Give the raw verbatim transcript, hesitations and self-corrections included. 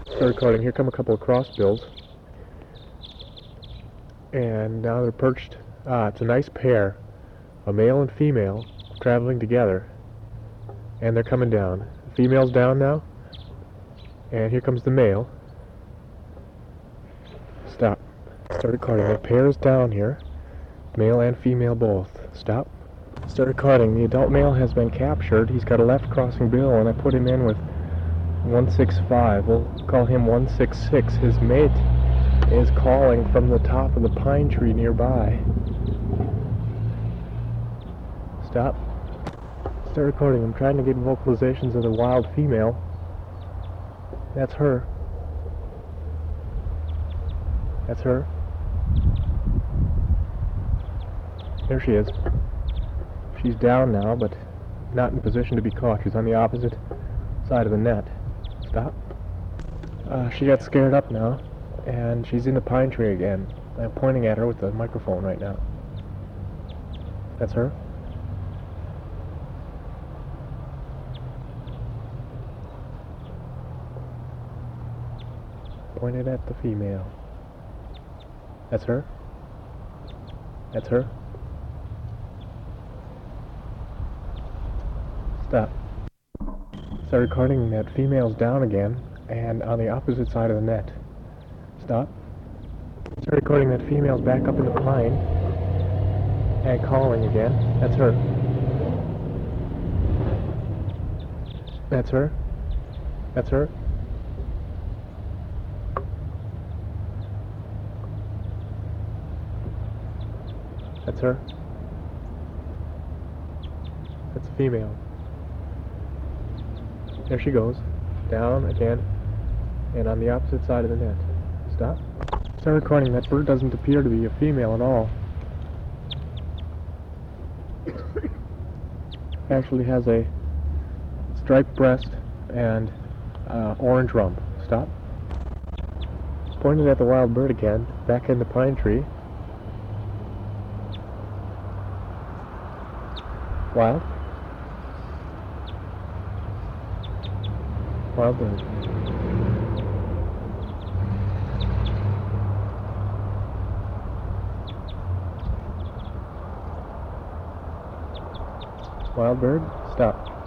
Start recording. Here come a couple of crossbills. And now they're perched. Ah, it's a nice pair. A male and female traveling together. And they're coming down. The female's down now. And here comes the male. Stop. Start recording. The pair is down here. Male and female both. Stop. Start recording. The adult male has been captured. He's got a left crossing bill, and I put him in with one six five. We'll call him one six six. His mate is calling from the top of the pine tree nearby. Stop. Start recording. I'm trying to get vocalizations of the wild female. That's her. That's her. There she is. She's down now, but not in position to be caught. She's on the opposite side of the net. Stop. Uh, she got scared up now, and she's in the pine tree again. I'm pointing at her with the microphone right now. That's her. Pointed at the female. That's her. That's her. Stop. Start recording. That female's down again, and on the opposite side of the net. Stop. Start recording. That female's back up in the pine, and calling again. That's her. That's her. That's her. That's her. That's a female. There she goes. Down again. And on the opposite side of the net. Stop. Start recording. That bird doesn't appear to be a female at all. Actually has a striped breast and uh, orange rump. Stop. Pointed at the wild bird again. Back in the pine tree. Wild. Wild bird. Wild bird. Stop.